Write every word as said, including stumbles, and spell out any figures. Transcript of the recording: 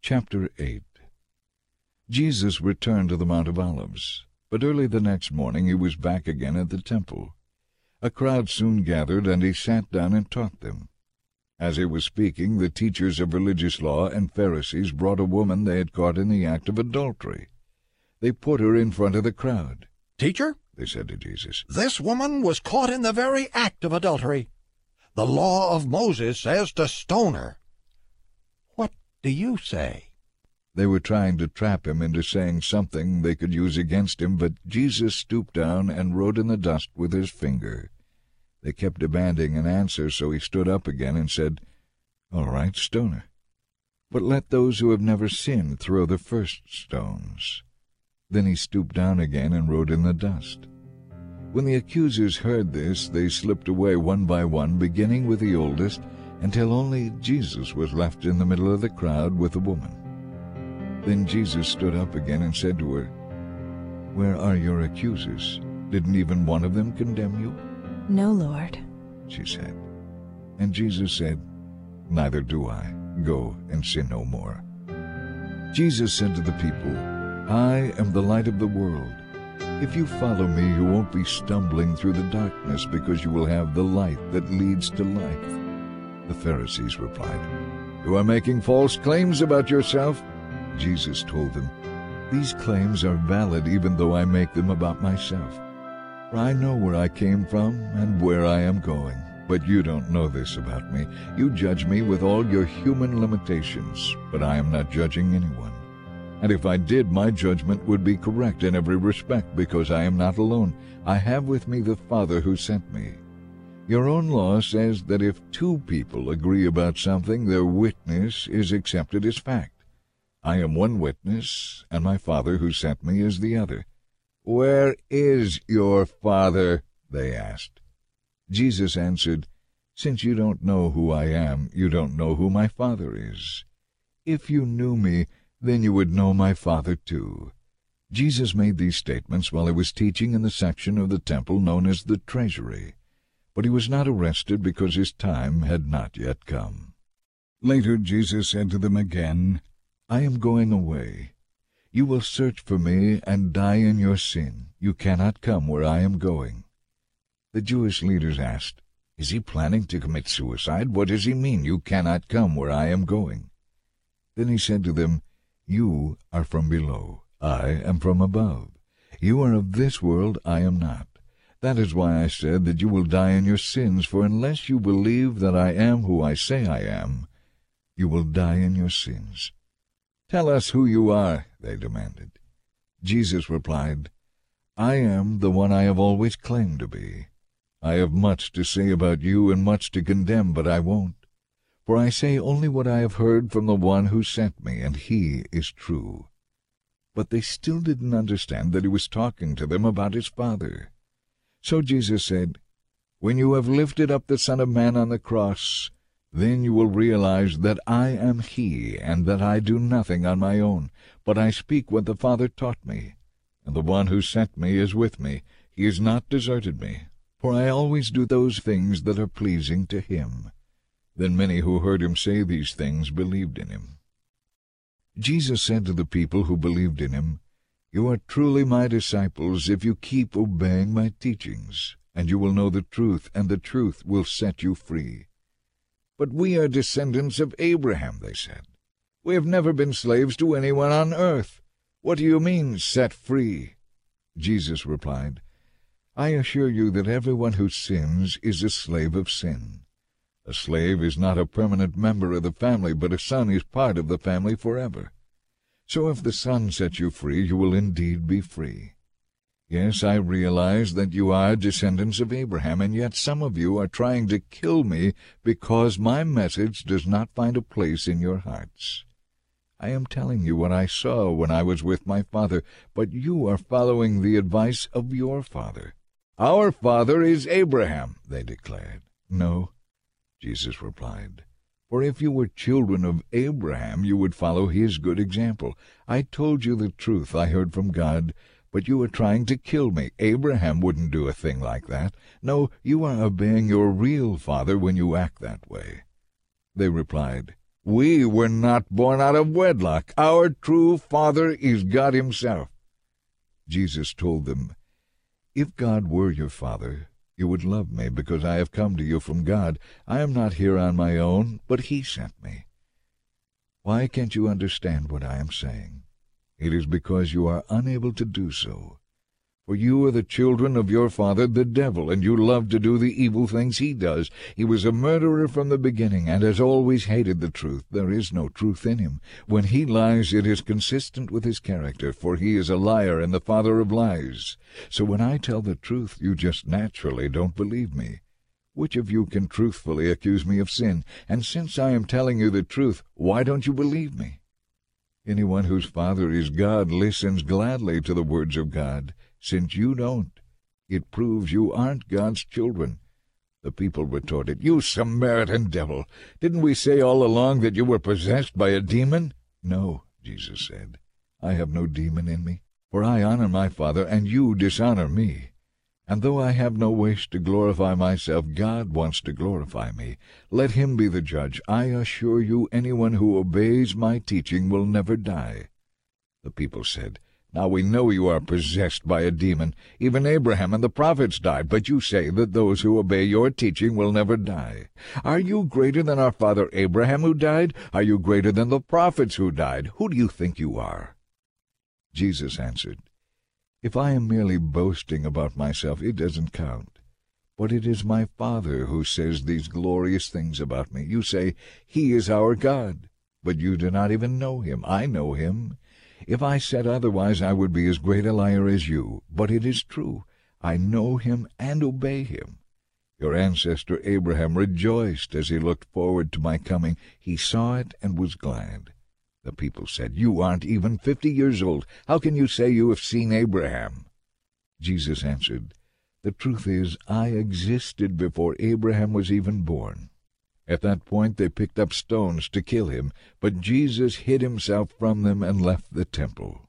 Chapter eight. Jesus returned to the Mount of Olives, but early the next morning he was back again at the temple. A crowd soon gathered, and he sat down and taught them. As he was speaking, the teachers of religious law and Pharisees brought a woman they had caught in the act of adultery. They put her in front of the crowd. "Teacher," they said to Jesus, "this woman was caught in the very act of adultery. The law of Moses says to stone her. What do you say?" They were trying to trap him into saying something they could use against him, but Jesus stooped down and wrote in the dust with his finger. They kept demanding an answer, so he stood up again and said, "All right, stone her. But let those who have never sinned throw the first stones." Then he stooped down again and wrote in the dust. When the accusers heard this, they slipped away one by one, beginning with the oldest, until only Jesus was left in the middle of the crowd with the woman. Then Jesus stood up again and said to her, "Where are your accusers? Didn't even one of them condemn you?" "No, Lord," she said. And Jesus said, "Neither do I. Go and sin no more." Jesus said to the people, "I am the light of the world. If you follow me, you won't be stumbling through the darkness, because you will have the light that leads to life." The Pharisees replied, "You are making false claims about yourself." Jesus told them, "These claims are valid even though I make them about myself. For I know where I came from and where I am going, but you don't know this about me. You judge me with all your human limitations, but I am not judging anyone. And if I did, my judgment would be correct in every respect, because I am not alone. I have with me the Father who sent me. Your own law says that if two people agree about something, their witness is accepted as fact. I am one witness, and my Father who sent me is the other." "Where is your Father?" they asked. Jesus answered, "Since you don't know who I am, you don't know who my Father is. If you knew me, then you would know my Father too." Jesus made these statements while he was teaching in the section of the temple known as the Treasury, but he was not arrested because his time had not yet come. Later Jesus said to them again, "I am going away. You will search for me and die in your sin. You cannot come where I am going." The Jewish leaders asked, "Is he planning to commit suicide? What does he mean, you cannot come where I am going?" Then he said to them, "You are from below. I am from above. You are of this world. I am not. That is why I said that you will die in your sins, for unless you believe that I am who I say I am, you will die in your sins." "Tell us who you are," they demanded. Jesus replied, "I am the one I have always claimed to be. I have much to say about you and much to condemn, but I won't. For I say only what I have heard from the one who sent me, and he is true." But they still didn't understand that he was talking to them about his Father. So Jesus said, "When you have lifted up the Son of Man on the cross, then you will realize that I am he, and that I do nothing on my own, but I speak what the Father taught me. And the one who sent me is with me. He has not deserted me, for I always do those things that are pleasing to him." Then many who heard him say these things believed in him. Jesus said to the people who believed in him, "You are truly my disciples if you keep obeying my teachings, and you will know the truth, and the truth will set you free." "But we are descendants of Abraham," they said. "We have never been slaves to anyone on earth. What do you mean, set free?" Jesus replied, "I assure you that everyone who sins is a slave of sin. A slave is not a permanent member of the family, but a son is part of the family forever. So if the Son sets you free, you will indeed be free. Yes, I realize that you are descendants of Abraham, and yet some of you are trying to kill me because my message does not find a place in your hearts. I am telling you what I saw when I was with my father, but you are following the advice of your father." "Our father is Abraham," they declared. "No," Jesus replied, "for if you were children of Abraham, you would follow his good example. I told you the truth I heard from God, but you are trying to kill me. Abraham wouldn't do a thing like that. No, you are obeying your real father when you act that way." They replied, We were not born out of wedlock. Our true Father is God himself." Jesus told them, "If God were your Father, you would love me, because I have come to you from God. I am not here on my own, but he sent me. Why can't you understand what I am saying? It is because you are unable to do so. For you are the children of your father, the devil, and you love to do the evil things he does. He was a murderer from the beginning, and has always hated the truth. There is no truth in him. When he lies, it is consistent with his character, for he is a liar and the father of lies. So when I tell the truth, you just naturally don't believe me. Which of you can truthfully accuse me of sin? And since I am telling you the truth, why don't you believe me? Anyone whose father is God listens gladly to the words of God. Since you don't, it proves you aren't God's children." The people retorted, "You Samaritan devil! Didn't we say all along that you were possessed by a demon?" "No," Jesus said, "I have no demon in me, for I honor my Father, and you dishonor me. And though I have no wish to glorify myself, God wants to glorify me. Let him be the judge. I assure you, anyone who obeys my teaching will never die." The people said, "Now we know you are possessed by a demon. Even Abraham and the prophets died, but you say that those who obey your teaching will never die. Are you greater than our father Abraham who died? Are you greater than the prophets who died? Who do you think you are?" Jesus answered, "If I am merely boasting about myself, it doesn't count. But it is my Father who says these glorious things about me. You say, 'He is our God,' but you do not even know him. I know him. If I said otherwise, I would be as great a liar as you. But it is true. I know him and obey him. Your ancestor Abraham rejoiced as he looked forward to my coming. He saw it and was glad." The people said, "You aren't even fifty years old. How can you say you have seen Abraham?" Jesus answered, "The truth is, I existed before Abraham was even born." At that point they picked up stones to kill him, but Jesus hid himself from them and left the temple.